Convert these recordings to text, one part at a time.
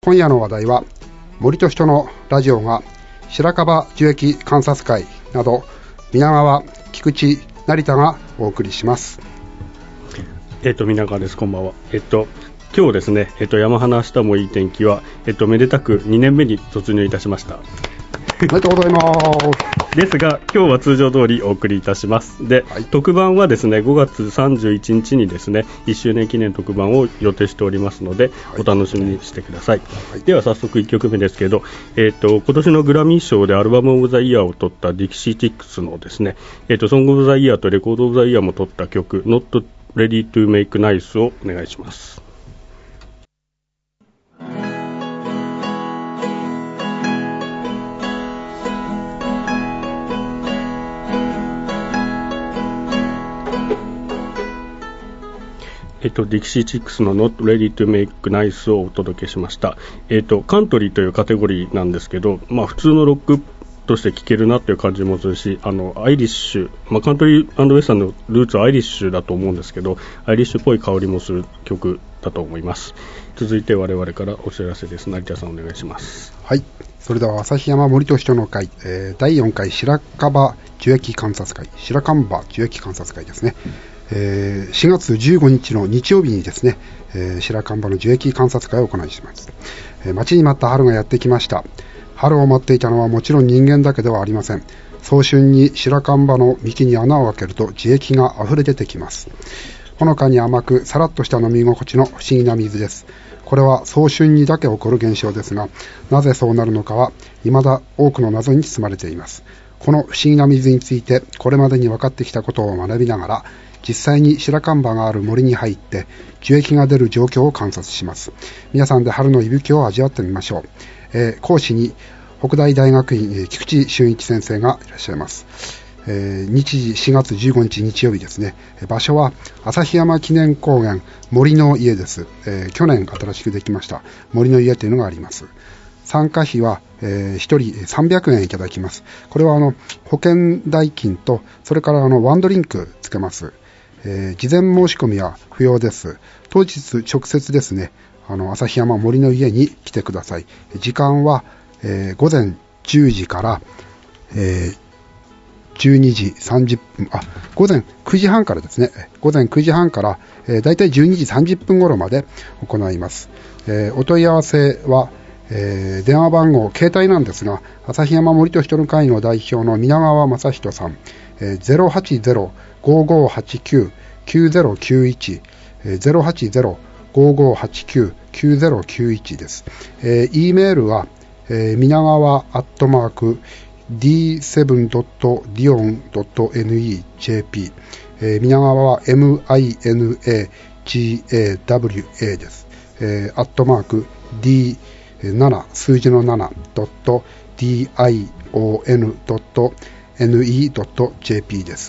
今夜の話題は森と人のラジオが白樺樹液観察会など皆川、菊池、成田がお送りします。 皆川です。こんばんは。今日ですね、山花明日もいい天気は、めでたく2年目に突入いたしました。 おめでとうございます。 ですが今日は通常通りお送りいたします。で、はい、特番はですね5月31日にですね1周年記念特番を予定しておりますので、はい、お楽しみにしてください。はい、では早速1曲目ですけど、今年のグラミー賞でアルバムオブザイヤーを取ったディキシーチックスのですね、ソングオブザイヤーとレコードオブザイヤーも取った曲 Not Ready to Make Nice をお願いします。ディキシーチックスの Not Ready to Make Nice をお届けしました。カントリーというカテゴリーなんですけど、普通のロックとして聴けるなという感じもするし、アイリッシュ、カントリー&ウェスタンのルーツはアイリッシュだと思うんですけど、アイリッシュっぽい香りもする曲だと思います。続いて我々からお知らせです。成田さんお願いします。 はい、それでは旭山森と人の会、第4回白樺樹液観察会、白樺樹液観察会ですね。4月15日の日曜日にですね、白樺の樹液観察会を行います。待ちに待った春がやってきました。春を待っていたのはもちろん人間だけではありません。早春に白樺の幹に穴を開けると樹液が溢れ出てきます。ほのかに甘くさらっとした飲み心地の不思議な水です。これは早春にだけ起こる現象ですが、なぜそうなるのかは未だ多くの謎に包まれています。この不思議な水についてこれまでに分かってきたことを学びながら、実際に白樺がある森に入って樹液が出る状況を観察します。皆さんで春の息吹を味わってみましょう。講師に北大大学院菊池俊一先生がいらっしゃいます。日時4月15日日曜日ですね。場所は旭山記念公園森の家です。去年新しくできました森の家というのがあります。参加費は、1人300円いただきます。これは保険代金とそれからワンドリンクつけます。事前申し込みは不要です。当日直接ですね、旭山森の家に来てください。時間は、午前10時から、12時30分、午前9時半からですね、午前9時半から、だいたい12時30分頃まで行います。お問い合わせは、電話番号、携帯なんですが、旭山森と人の会の代表の皆川正人さん、080-5589-9091、080-5589-9091 です。E メールは、皆川@d7.dion.nejp、皆川は MINAGAWA です。@d7 数字の 7.dion.ne.jp です。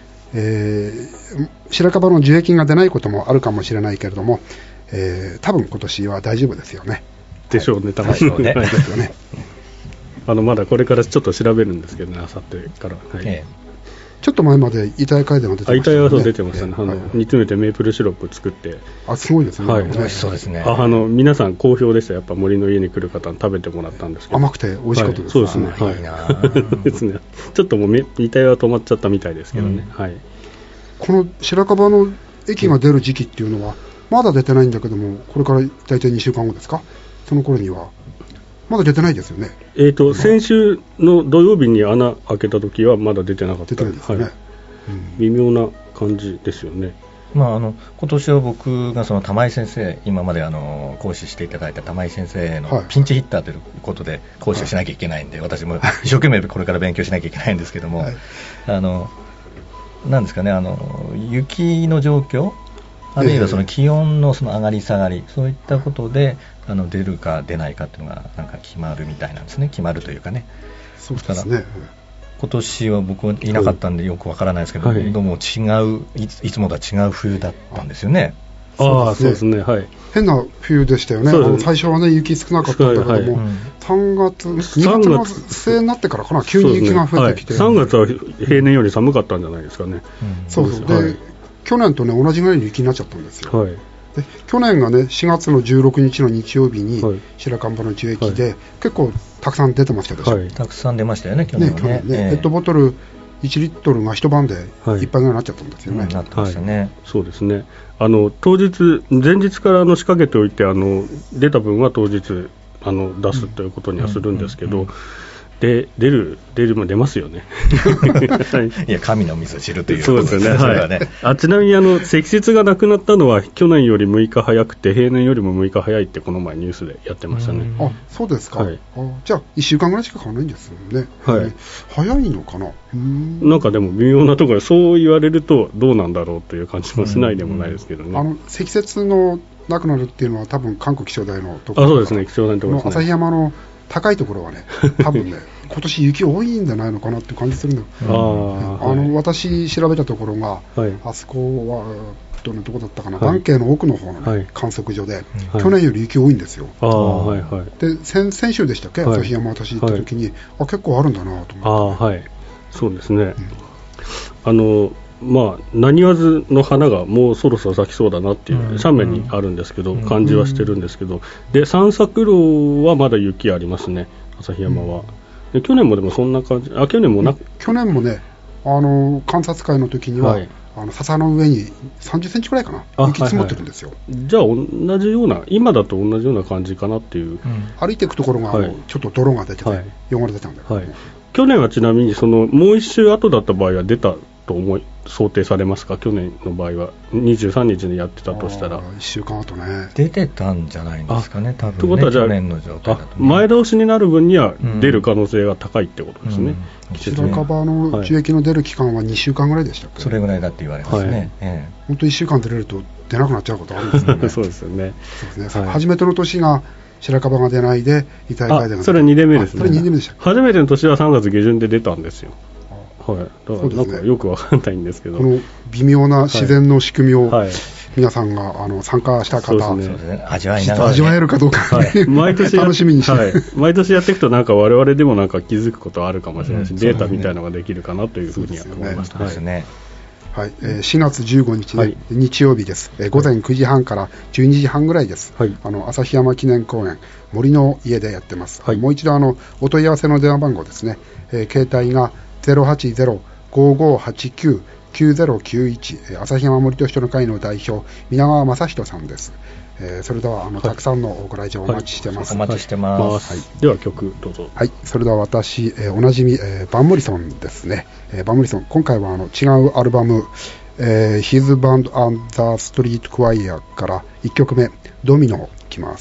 白樺の樹液が出ないこともあるかもしれないけれども、多分今年は大丈夫ですよね。 でしょうね、多分ね。ですよね。まだこれからちょっと調べるんですけどね、あさってから。はい、 ちょっと前まで遺体会でも出てましたね。 遺体はそう出てましたね。煮詰めてメープルシロップ作って。 すごいですね。 はい、 美味しそうですね。 皆さん好評でした。やっぱ森の家に来る方に食べてもらったんですけど。 甘くて美味しかったです。 そうですね。はい。ですね。ちょっともう遺体は止まっちゃったみたいですけどね。はい。 この白樺の液が出る時期っていうのはまだ出てないんだけども、これから大体2週間後ですか。その頃にはまだ出てないですよね。 先週の土曜日に穴開けた時はまだ出てなかった。 出てないですね。はい、 微妙な感じですよね。 今年は僕がその玉井先生、今まで講師していただいた玉井先生のピンチヒッターということで講師をしなきゃいけないんで、私も一生懸命これから勉強しなきゃいけないんですけども、なんですかね、雪の状況、あるいはその気温のその上がり下がり、そういったことで出るか出ないかっていうのがなんか決まるみたいなんですね。決まるというかね。 そうですね。 今年は僕はいなかったんでよくわからないですけど、どうも違う、いつもとは違う冬だったんですよね。 そうですね。はい。 変な冬でしたよね。最初はね、雪少なかったんだけども、2月の末になってからかな、急に雪が増えてきて、 3月は平年より寒かったんじゃないですかね。 そうで、去年とね同じぐらいの雪になっちゃったんですよ。 で去年がね4月の16日の日曜日に白樺の樹液で、結構たくさん出てましたでしょ、 たくさん出ましたよね去年はね。 ペットボトル1リットルが一晩で1杯ぐらいになっちゃったんですよね。 なってましたね。 そうですね。当日前日から仕掛けておいて出た分は当日出すということにはするんですけど、で出ますよね。 いや神の味噌汁というそうですよね。はい。ちなみに積雪がなくなったのは去年より6日早くて平年よりも6日早いってこの前ニュースでやってましたね。 あ、そうですか。じゃあ1週間ぐらいしか変わらないんですよね。早いのかな。 なんかでも微妙なところでそう言われるとどうなんだろうという感じもしないでもないですけどね。 積雪のなくなるっていうのは多分韓国気象台のところ。 そうですね。気象台のところですね。 旭山の高いところはね、多分ね、今年雪多いんじゃないのかなって感じするんだよ。私調べたところが、あそこはどこだったかな、関係の奥の方の観測所で、去年より雪多いんですよ。で、先週でしたっけ、旭山私行った時に、結構あるんだなと思って。 そうですね。なにわずの花がもうそろそろ咲きそうだなっていう斜面にあるんですけど、感じはしてるんですけど、で散策路はまだ雪ありますね、旭山は。で去年もでもそんな感じ。去年もね、観察会の時には、笹の上に30センチくらいかな、雪積もってるんですよ。 じゃあ同じような、今だと同じような感じかなっていう。 歩いていくところがちょっと泥が出てて、汚れてたんだよ。 去年はちなみにもう一周後だった場合は出たと想定されますか？去年の場合は23日にやってたとしたら 1週間後ね出てたんじゃないんですかね、多分ね。 ということはじゃあ去年の状態だと、 前倒しになる分には出る可能性が高いってことですね。 白樺の樹液の出る期間は2週間ぐらいでしたっけ？ それぐらいだって言われますね。 本当1週間出れると出なくなっちゃうことあるんですよね。 そうですよね。 初めての年が白樺が出ないで遺体会でがそれは2年目ですね。 それ2年目でした。 初めての年は3月下旬で出たんですよ。だからなんかよくわかんないんですけど、 この微妙な自然の仕組みを皆さんが参加した方、 味わいながら、 味わえるかどうか、 毎年楽しみにして、 毎年やっていくとなんか我々でもなんか気づくことあるかもしれないし、データみたいなのができるかなというふうには思いました。 4月15日ね、日曜日です。午前9時半から12時半ぐらいです。旭山記念公園森の家でやってます。もう一度お問い合わせの電話番号ですね。携帯が080-5589-9091、旭山森と人の会の代表皆川正人さんです。それではたくさんのご来場お待ちしてます。 お待ちしてます。 では曲どうぞ。 それでは私、おなじみ、バンモリソンですね。バンモリソン、今回は違うアルバム、His Band and the Street Choir から1曲目ドミノいきます。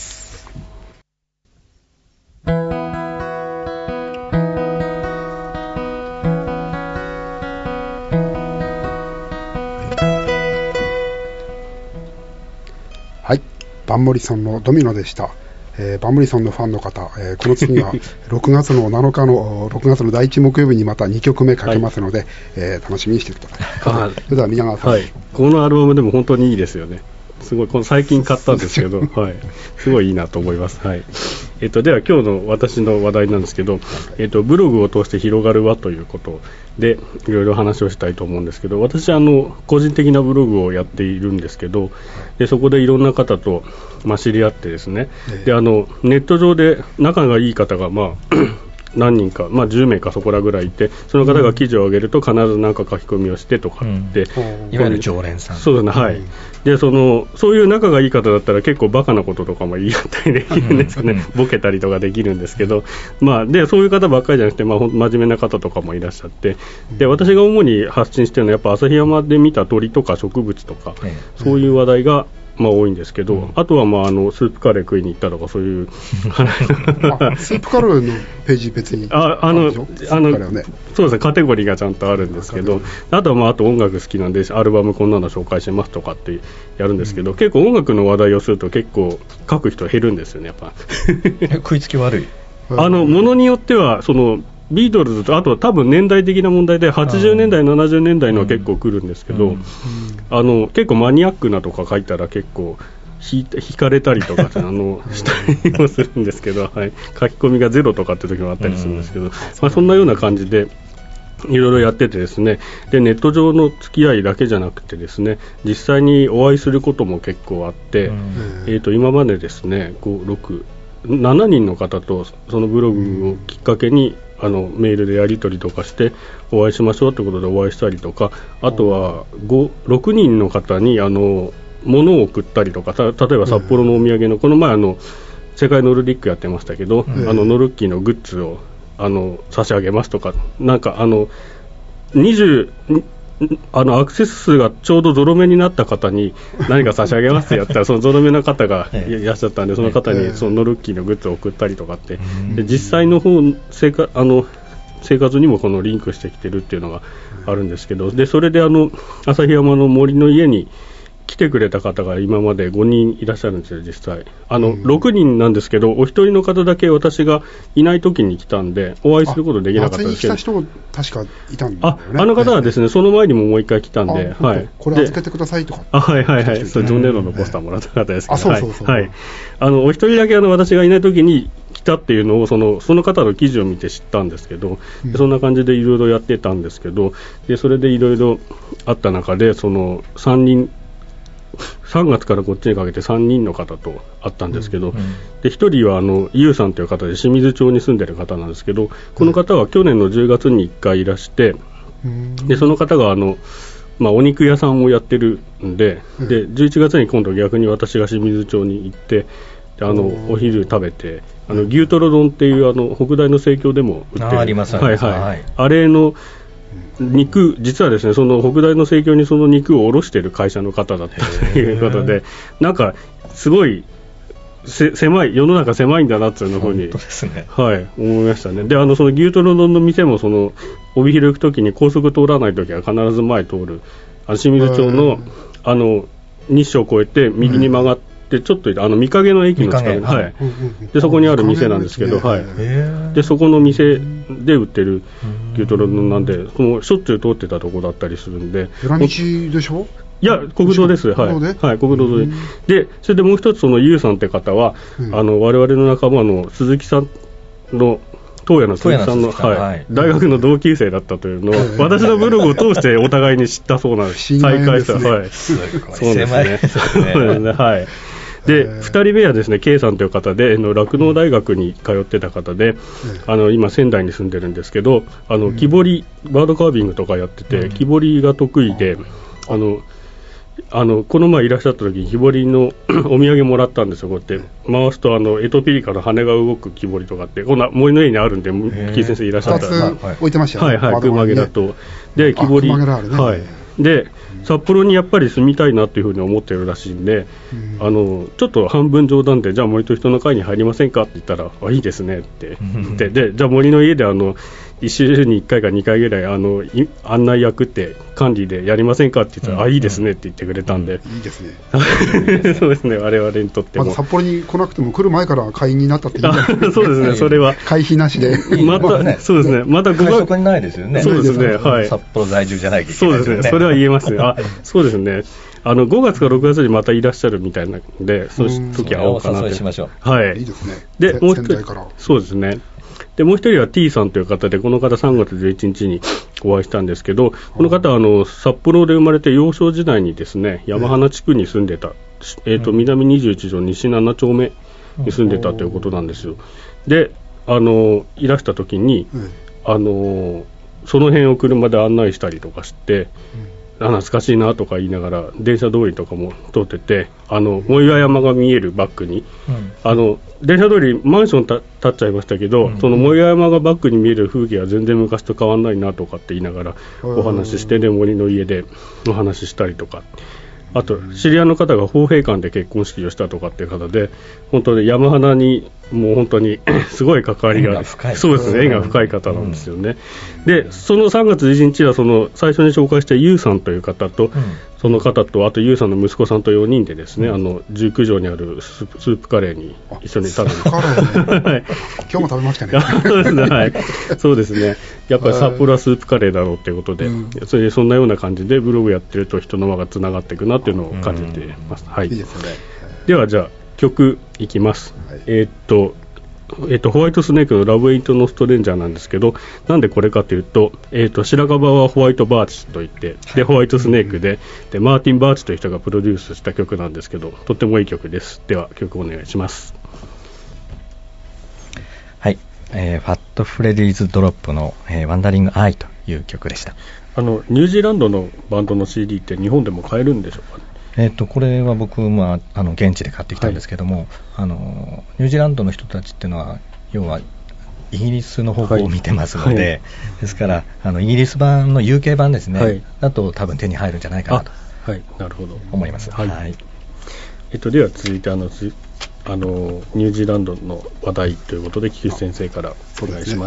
バンモリソンのドミノでした。バンモリソンのファンの方、この次は6月の7日の6月の第1木曜日にまた2曲目かけますので、楽しみにしてください。それでは皆川さん、 このアルバムでも本当にいいですよね。すごい最近買ったんですけど、すごいいいなと思います。では今日の私の話題なんですけど、ブログを通して広がる輪ということでいろいろ話をしたいと思うんですけど、私個人的なブログをやっているんですけど、でそこでいろんな方と、知り合ってですね、でネット上で仲がいい方が何人か、10名かそこらぐらいいて、その方が記事を上げると必ず何か書き込みをしてとかって、 いわゆる常連さん。 そうですね、でそういう仲がいい方だったら結構バカなこととかも言い合ったりできるんですよね。ボケたりとかできるんですけど、でそういう方ばっかりじゃなくて、真面目な方とかもいらっしゃって、で私が主に発信しているのはやっぱ旭山で見た鳥とか植物とか、そういう話題が多いんですけど、あとはスープカレー食いに行ったとかそういうスープカレーのページ別にそうですね、カテゴリーがちゃんとあるんですけど、あとはあと音楽好きなんでアルバムこんなの紹介しますとかってやるんですけど、結構音楽の話題をすると結構書く人減るんですよね、やっぱ食いつき悪い。 ものによってはビートルズと、あとは多分年代的な問題で80年代70年代のは結構来るんですけど、結構マニアックなとか書いたら結構引かれたりとかしたりもするんですけど、書き込みがゼロとかって時もあったりするんですけど、そんなような感じでいろいろやっててですね、でネット上の付き合いだけじゃなくてですね、実際にお会いすることも結構あって、今までですね5、6、7人の方とそのブログをきっかけにメールでやり取りとかしてお会いしましょうということでお会いしたりとか、あとは6人の方に物を送ったりとか、例えば札幌のお土産のこの前世界ノルディックやってましたけど、ノルッキーのグッズを差し上げますとか、なんかアクセス数がちょうどゾロ目になった方に何か差し上げますってやったらそのゾロ目の方がいらっしゃったんで、その方にそのノルッキーのグッズを送ったりとかって、で実際の生活にもこのリンクしてきてるっていうのがあるんですけど、でそれで旭山の森の家に来てくれた方が今まで5人いらっしゃるんですよ、実際。6人なんですけど、お一人の方だけ私がいない時に来たんで、お会いすることできなかったんですけど。 松井に来た人確かいたんだよね。 あの方はですね、その前にももう一回来たんで、はい。 これ預けてくださいとか。 はいはいはい。それジョン・レノンのポスターもらった方ですけど。 そうそうそう。 はい。お一人だけ私がいない時に来たっていうのをその方の記事を見て知ったんですけど、そんな感じでいろいろやってたんですけど、でそれでいろいろあった中で、3月からこっちにかけて3人の方と会ったんですけど、で1人はユウさんという方で清水町に住んでる方なんですけど、この方は去年の10月に1回いらして、でその方がお肉屋さんをやってるんで、で11月に今度逆に私が清水町に行って、でお昼食べて牛トロ丼っていう北大の生協でも売ってるあります、 はいはい、あれの肉、実はですね、その北大の生協にその肉を卸している会社の方だったということで、なんかすごい狭い、世の中狭いんだなっていうふうに、 ね、 はい、思いましたね。でその牛トロ丼の店も帯広行くときに高速通らないときは必ず前通る清水町の日照を越えて右に曲がってちょっと御影の駅の近くに、はい、でそこにある店なんですけど、はい、でそこの店で売ってる牛トロ丼なんで、しょっちゅう通ってたとこだったりするんで。 裏道でしょ？ いや、国道です。はい、はい、国道で。で、それでもう一つユウさんって方は、我々の仲間の鈴木さんの東野の鈴木さんの、はい、大学の同級生だったというのを私のブログを通してお互いに知ったそうなんです。再会した。はい。 そうですね。 はい。で2人目はですね、K さんという方で酪農大学に通ってた方で、今仙台に住んでるんですけど、木彫りバードカービングとかやってて、木彫りが得意で、この前いらっしゃった時に木彫りのお土産もらったんですよ。こうやって回すとエトピリカの羽が動く木彫りとかって、こんな森の家にあるんで、木井先生いらっしゃったら 2つ置いてましたよね。 はいはい、熊毛だとで木彫り、はい、で札幌にやっぱり住みたいなというふうに思ってるらしいんで、ちょっと半分冗談で、じゃあ森と人の会に入りませんかって言ったら、いいですねって言って、でじゃあ森の家で1週に1回か2回ぐらい案内役って管理でやりませんかって言ったら、いいですねって言ってくれたんで、 いいですねそうですね、我々にとっても、 札幌に来なくても来る前から会員になったっていいんじゃないそうですね、それは会費なしでまた、ね、そうですね、また会食にないですよね。 そうですね、はい、 札幌在住じゃないといけないですね。 そうですね、それは言えますね。そうですね、5月か6月にまたいらっしゃるみたいなので、そういう時は会おうかなと。 お誘いしましょう。はい、いいですね。 でもう一人、 からそうですね。でもう一人は T さんという方で、この方3月11日にお会いしたんですけど、この方は札幌で生まれて幼少時代にですね、山花地区に住んでた、南21条西7丁目に住んでたということなんですよ。でいらした時に、その辺を車で案内したりとかして、懐かしいなとか言いながら電車通りとかも通ってて、藻岩山が見えるバックに、電車通りマンション建っちゃいましたけど、その藻岩山がバックに見える風景は全然昔と変わんないなとかって言いながらお話しして、で森の家でお話ししたりとか、あと知り合いの方が豊平館で結婚式をしたとかっていう方で、本当に山花にもう本当にすごい関わりが、そうですね、縁が深い方なんですよね。でその3月11日は最初に紹介したユウさんという方と、その方とあとユウさんの息子さんと4人でですね、19条にあるスープカレーに一緒に食べて、 はい、今日も食べましたね。 そうですね、はい、そうですね、やっぱり札幌はスープカレーだろうということで、そんなような感じでブログやってると人の輪がつながっていくなっていうのを感じています。はい、いいですね。ではじゃあ曲いきます。 ホワイトスネークのラブエイトのストレンジャーなんですけど、なんでこれかというと、白樺はホワイトバーチといって、でホワイトスネークで、マーティン・バーチという人がプロデュースした曲なんですけど、とってもいい曲です。では曲お願いします。 はい、ファットフレディーズドロップの、ワンダリングアイという曲でした。 ニュージーランドのバンドの CD って日本でも買えるんでしょうかね。 これは僕、現地で買ってきたんですけども、ニュージーランドの人たちっていうのは要はイギリスの方向を見てますので、ですからイギリス版の UK 版ですね、だと多分手に入るんじゃないかなと思います。では続いてニュージーランドの話題ということで菊池先生からお願いします。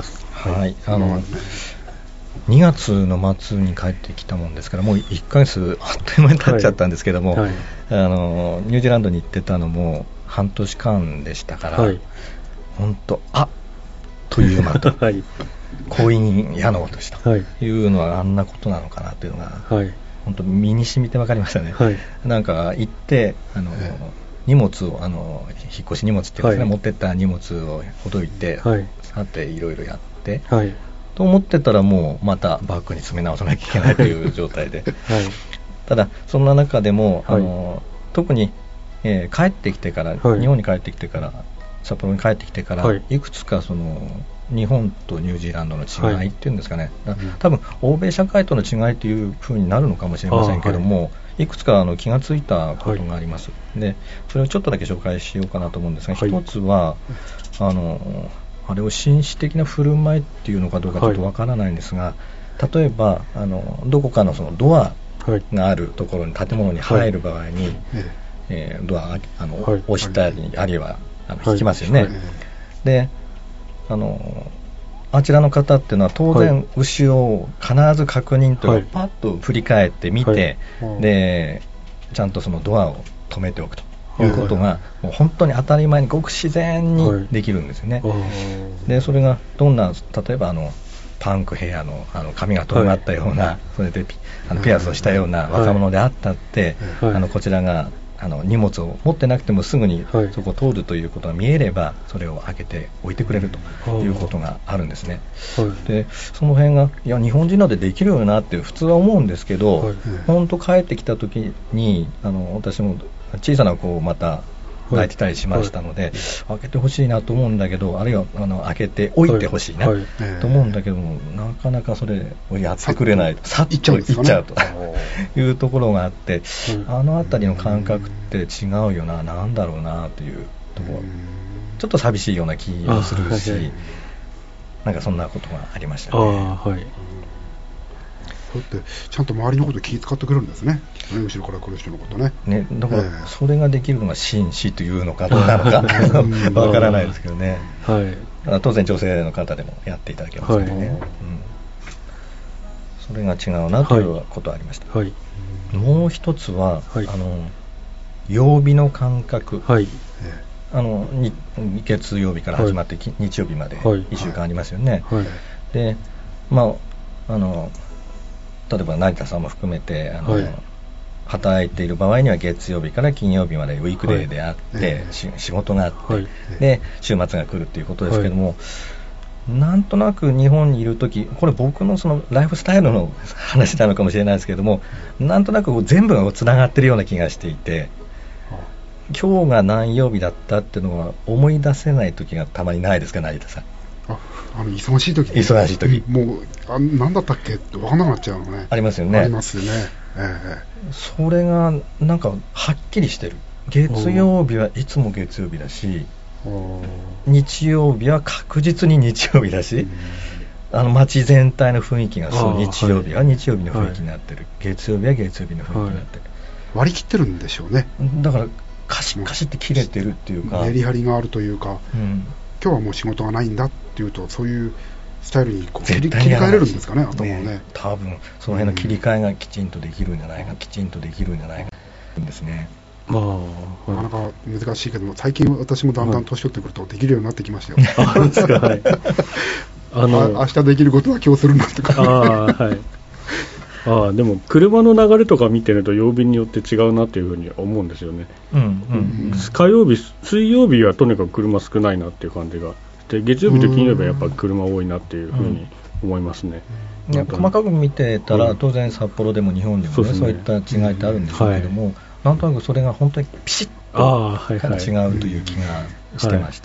2月の末に帰ってきたもんですから、もう1ヶ月あっという間に経っちゃったんですけども、ニュージーランドに行ってたのも半年間でしたから、本当という間と婚姻矢のとしたというのはあんなことなのかなというのが、本当身に染みて分かりましたね。なんか行って荷物を引っ越し荷物っていうんですね、持ってった荷物をほどいて、さていろいろやって、と思ってたらもうまたバッグに詰め直さなきゃいけないという状態で、ただそんな中でも、特に、帰ってきてから、日本に帰ってきてから、札幌に帰ってきてから、いくつかその日本とニュージーランドの違いっていうんですかね、多分欧米社会との違いというふうになるのかもしれませんけども、いくつか気がついたことがあります。でそれをちょっとだけ紹介しようかなと思うんですが、一つはあれを紳士的な振る舞いっていうのかどうかちょっとわからないんですが、例えばどこかのそのドアがあるところに、建物に入る場合に、ドア押したり、あるいは引きますよね。であちらの方っていうのは当然後ろを必ず確認というか、パッと振り返ってみて、でちゃんとそのドアを止めておくということが、もう本当に当たり前にごく自然にできるんですよね。でそれがどんな、例えばパンクヘアの髪がとんがったような、それでピアスをしたような若者であったって、こちらが荷物を持ってなくてもすぐにそこを通るということが見えれば、それを開けて置いてくれるということがあるんですね。でその辺が日本人なんてできるよなって普通は思うんですけど、本当帰ってきた時に私も小さな子をまた泣いてたりしましたので、開けてほしいなと思うんだけど、あるいは開けておいてほしいなと思うんだけども、なかなかそれをやってくれないと、さっと行っちゃうというところがあって、あの辺りの感覚って違うよな、なんだろうなというところ、ちょっと寂しいような気もするし、なんかそんなことがありましたね。 だってちゃんと周りのこと気遣ってくれるんですね、後ろから来る人のことね。 だからそれができるのが紳士というのかどうなのかわからないですけどね。当然女性の方でもやっていただけますからね。それが違うなということはありました。もう一つは曜日の感覚、月曜日から始まって日曜日まで1週間ありますよね。で例えば成田さんも含めて働いている場合には月曜日から金曜日までウィークデーであって、仕事があって、で週末が来るということですけども、なんとなく日本にいるとき、これ僕のそのライフスタイルの話なのかもしれないですけども、なんとなく全部がつながっているような気がしていて、今日が何曜日だったっていうのは思い出せないときがたまにないですか、成田さん。 忙しい時、 忙しい時、 もう何だったっけって分からなくなっちゃうのね。 ありますよね。 ありますよね。 それがなんかはっきりしてる。月曜日はいつも月曜日だし、日曜日は確実に日曜日だし、街全体の雰囲気が日曜日は日曜日の雰囲気になってる、月曜日は月曜日の雰囲気になってる、 割り切ってるんでしょうね。 だからカシッカシッって切れてるっていうか、 メリハリがあるというか、今日はもう仕事がないんだっていうと、そういうスタイルに切り替えれるんですかね、頭をね。 多分その辺の切り替えがきちんとできるんじゃないか、きちんとできるんじゃないかですね。 なかなか難しいけども、最近私もだんだん年取ってくるとできるようになってきましたよ。明日できることは今日するなとか。 でも車の流れとか見てると曜日によって違うなというふうに思うんですよね。火曜日、水曜日はとにかく車少ないなっていう感じがで月曜日と金曜日はやっぱ車多いなっていうふうに思いますね。 細かく見てたら、当然札幌でも日本でもね、そういった違いってあるんでしょうけども、なんとなくそれが本当にピシッと違うという気がしてました。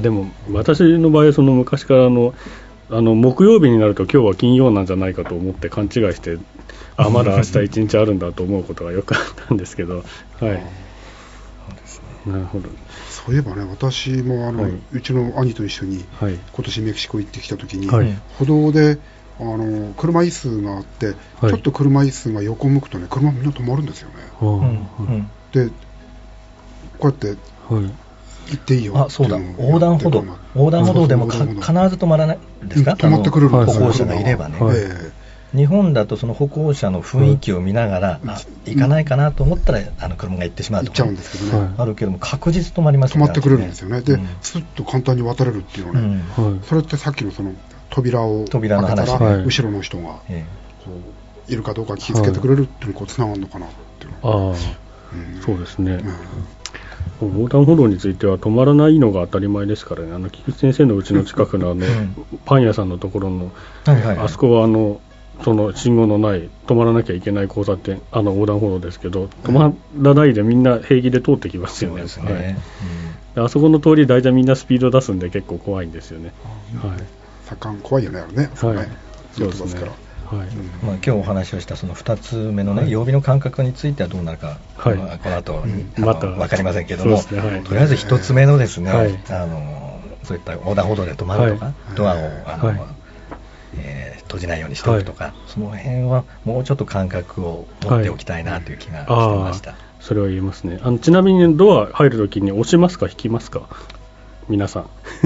でも私の場合はその昔から木曜日になると今日は金曜なんじゃないかと思って勘違いしてまだ明日一日あるんだと思うことがよくあったんですけど、はい、そうですね、なるほど。 そういえばね、私もうちの兄と一緒に今年メキシコ行ってきた時に、歩道で車椅子があって、ちょっと車椅子が横向くとね、車みんな止まるんですよね。でこうやって行っていいよ。 そうだ、横断歩道でも必ず止まらないですか？ 止まってくれるんですよ、 歩行者がいればね。日本だとその歩行者の雰囲気を見ながら、行かないかなと思ったら車が行ってしまうとか、 行っちゃうんですけどね、 あるけども確実止まりますね。止まってくれるんですよね。で、スッと簡単に渡れるっていうのね、それってさっきのその扉を開けたら後ろの人がいるかどうか気づけてくれるっていうのにつながるのかなっていうの。 そうですね。横断歩道については止まらないのが当たり前ですからね。菊池先生のうちの近くのパン屋さんのところのあそこはその信号のない止まらなきゃいけない交差点、横断歩道ですけど、止まらないでみんな平気で通ってきますよね。あそこの通り大体みんなスピード出すんで結構怖いんですよね。 盛ん怖いよね、あれね。そうですから。 今日お話をしたその2つ目の曜日の感覚についてはどうなるか、この後また分かりまませんけども、とりあえず1つ目のですね、そういった横断歩道で止まるとか、ドアを閉じないようにしておくとか、その辺はもうちょっと感覚を持っておきたいなという気がしてました。 それは言えますね。ちなみにドア入るときに押しますか引きますか、皆さん。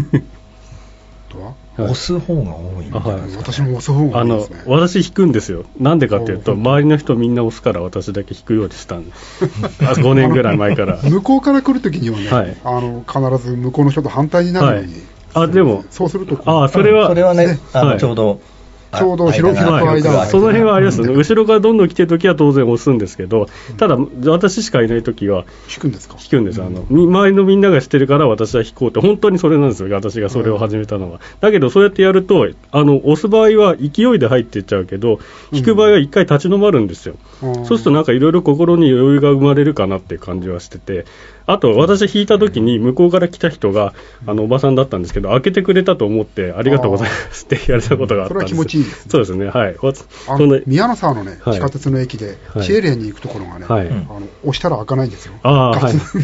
押す方が多いんじゃないですか。 私も押す方が多いですね。 私引くんですよ。なんでかというと周りの人みんな押すから私だけ引くようにしたんで5年ぐらい前から向こうから来るときにはね、必ず向こうの人と反対になるように、でもそうするとそれはね、ちょうど広く間、 その辺はありますね。後ろからどんどん来てるときは当然押すんですけど、ただ私しかいないときは引くんですか？ 引くんです。周りのみんながしてるから私は引こうって、本当にそれなんですよ、私がそれを始めたのは。だけどそうやってやると押す場合は勢いで入っていっちゃうけど、引く場合は一回立ち止まるんですよ。そうするとなんかいろいろ心に余裕が生まれるかなっていう感じはしてて、あと私引いた時に向こうから来た人がおばさんだったんですけど、開けてくれたと思ってありがとうございますって言われたことがあったんです。 それは気持ちいいですね。 そうですね。 宮の沢のね、地下鉄の駅でシエレンに行くところがね、押したら開かないんですよ。な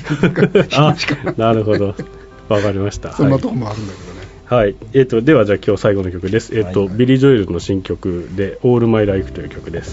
るほど、わかりました。 そんなとこもあるんだけどね。 はい。ではじゃあ今日最後の曲です。ビリー・ジョエルの新曲で「All My Life」という曲です。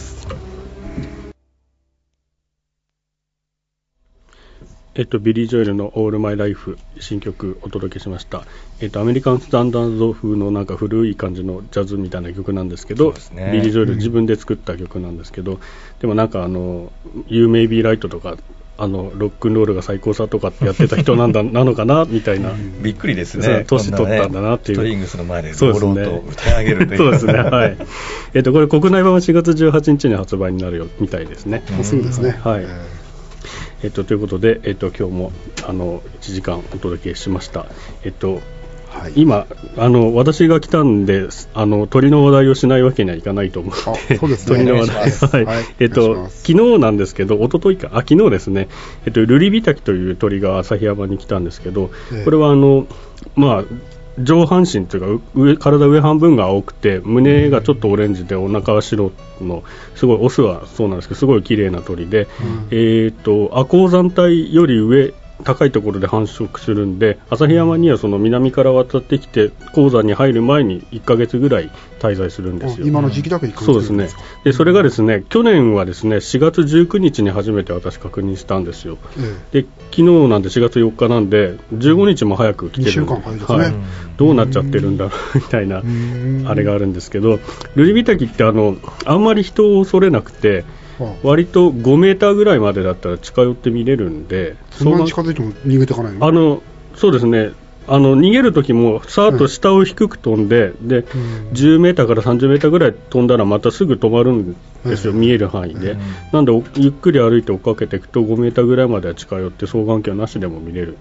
ビリー・ジョエルの「オール・マイ・ライフ」新曲お届けしました。アメリカンスタンダード風のなんか古い感じのジャズみたいな曲なんですけど、ビリー・ジョエル自分で作った曲なんですけど、でもなんかYou May Be Right とかロックンロールが最高さとかってやってた人なのかなみたいなびっくりですね。 年取ったんだなっていう。 ストリングスの前でゴロッと歌い上げるという。 そうですね。はい。これ国内版は4月18日に発売になるよみたいですね。 そうですね。 はい。ということで、今日も1時間お届けしました。今私が来たんで鳥の話題をしないわけにはいかないと思って、 そうですね、 鳥の話題、昨日なんですけど、一昨日か昨日ですね、ルリビタキという鳥が旭山に来たんですけど、これは上半身というか体上半分が青くて胸がちょっとオレンジでお腹は白のすごいオスはそうなんですけどすごい綺麗な鳥で、亜高山帯より上高いところで繁殖するんで、旭山にはその南から渡ってきて高山に入る前に1ヶ月ぐらい滞在するんですよ。 今の時期だけ1ヶ月そうですね。でそれがですね、去年はですね4月19日に初めて私確認したんですよ。で昨日なんで4月4日なんで15日も早く来てるんで、 2週間早いですね。 どうなっちゃってるんだろうみたいなあれがあるんですけど、ルリビタキってあんまり人を恐れなくて、割と5メーターぐらいまでだったら近寄って見れるんで、 そんなに近づいても逃げていかないの？ そうですね。逃げるときもさーっと下を低く飛んで、で10メーターから30メーターぐらい飛んだらまたすぐ止まるんですよ、見える範囲で。なんでゆっくり歩いて追っかけていくと5メーターぐらいまでは近寄って双眼鏡なしでも見れる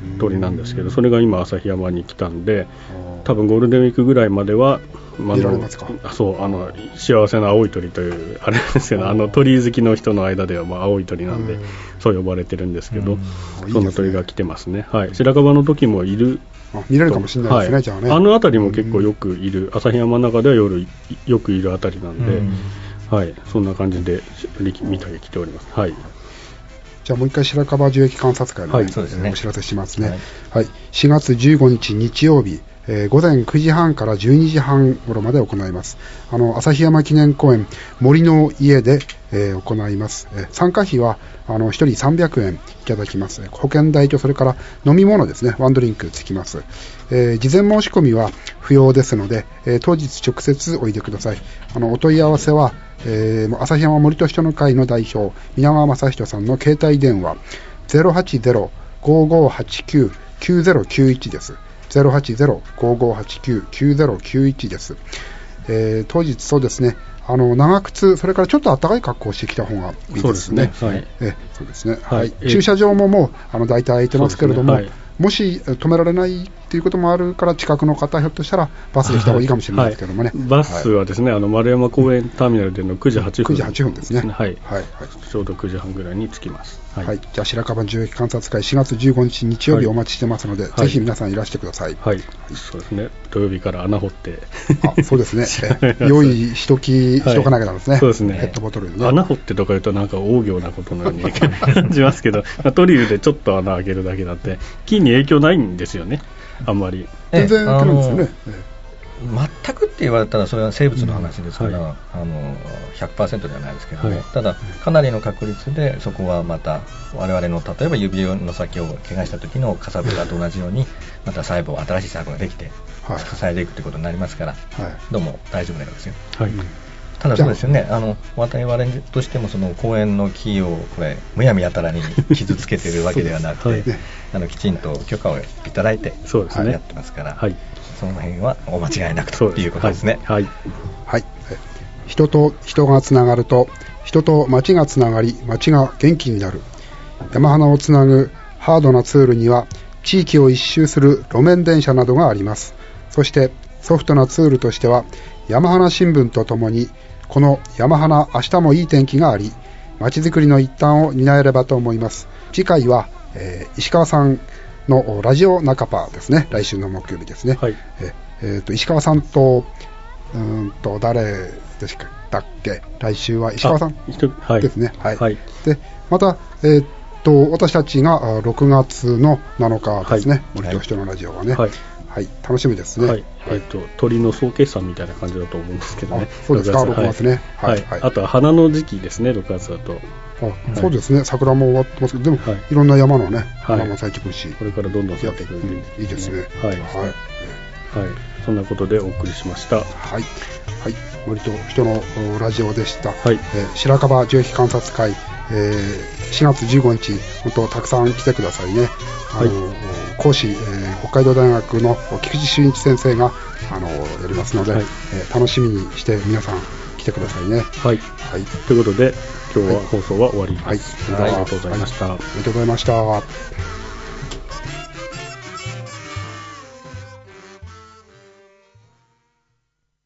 鳥なんですけど、それが今旭山に来たんで、多分ゴールデンウィークぐらいまでは見られますか？ そう、幸せな青い鳥というあれですけど、鳥好きの人の間では青い鳥なんで、そう呼ばれてるんですけど、そんな鳥が来てますね。はい、白樺の時もいる。 見れるかもしれないですね、はい、じゃあね。 辺りも結構よくいる、旭山の中ではよくいる辺りなんで、はい、そんな感じで見たり来ております。はい。 じゃあもう一回白樺樹液観察会の、 はい、そうですね、 お知らせしますね。はい、4月15日日曜日、午前9時半から12時半頃まで行います。旭山記念公園森の家で、行います。参加費は1人300円いただきます。保険代とそれから飲み物ですね、ワンドリンクつきます。事前申し込みは不要ですので、当日直接おいでください。お問い合わせは、旭山森と人の会の代表皆川正人さんの携帯電話 080-5589-9091 です。080-5589-9091 です。当日そうですね、長靴、それからちょっと暖かい格好をしてきた方がいいですね。そうですね。はい。駐車場ももう大体空いてますけれども、もし止められないということもあるから、近くの方、ひょっとしたらバスで来た方がいいかもしれないですけどもね。 バスはですね、丸山公園ターミナルでの9時8分。 9時8分ですね。 はい。ちょうど9時半ぐらいに着きます。 はい。じゃあ、白樺樹液観察会4月15日日曜日お待ちしてますので、ぜひ皆さんいらしてください。 はい。そうですね。土曜日から穴掘って。 そうですね。用意しとかなきゃなんですね。 そうですね。 ペットボトルにね。 穴掘ってとか言うとなんか大行なことのように感じますけど、ドリルでちょっと穴開けるだけだって、木に影響ないんですよね。あんまり。 全然影響ないんですよね。 全くって言われたらそれは生物の話ですから、100% ではないですけども、ただかなりの確率でそこはまた我々の例えば指の先を怪我した時のかさぶたと同じようにまた新しい細胞ができて支えていくということになりますから、どうも大丈夫なようですよ。ただそうですよね、我々としてもその公園の木をこれむやみやたらに傷つけているわけではなくてきちんと許可をいただいてやってますから、その辺はお間違いなくということですね。 人と人がつながると人と町がつながり町が元気になる。山花をつなぐハードなツールには地域を一周する路面電車などがあります。そしてソフトなツールとしては山花新聞とともにこの山花明日もいい天気があり町づくりの一端を担えればと思います。次回は、石川さんのラジオ仲間ですね。来週の木曜日ですね。石川さんと誰でしたっけ。来週は石川さんですね。でまた私たちが6月の7日ですね。森と人のラジオはね。楽しみですね。 鳥の総決算みたいな感じだと思うんですけどね。 そうですか、6月ね。 あとは花の時期ですね、6月だと。 そうですね、桜も終わってますけど、でもいろんな山のね、花も咲いてくるし、 これからどんどん咲いてくるんでいいですね。 そんなことでお送りしました。 森と人のラジオでした。白樺樹液観察会、4月15日、本当たくさん来てくださいね。講師、北海道大学の菊池俊一先生がやりますので、楽しみにして皆さん来てくださいね。 ということで今日は放送は終わりです。ありがとうございました。 ありがとうございました。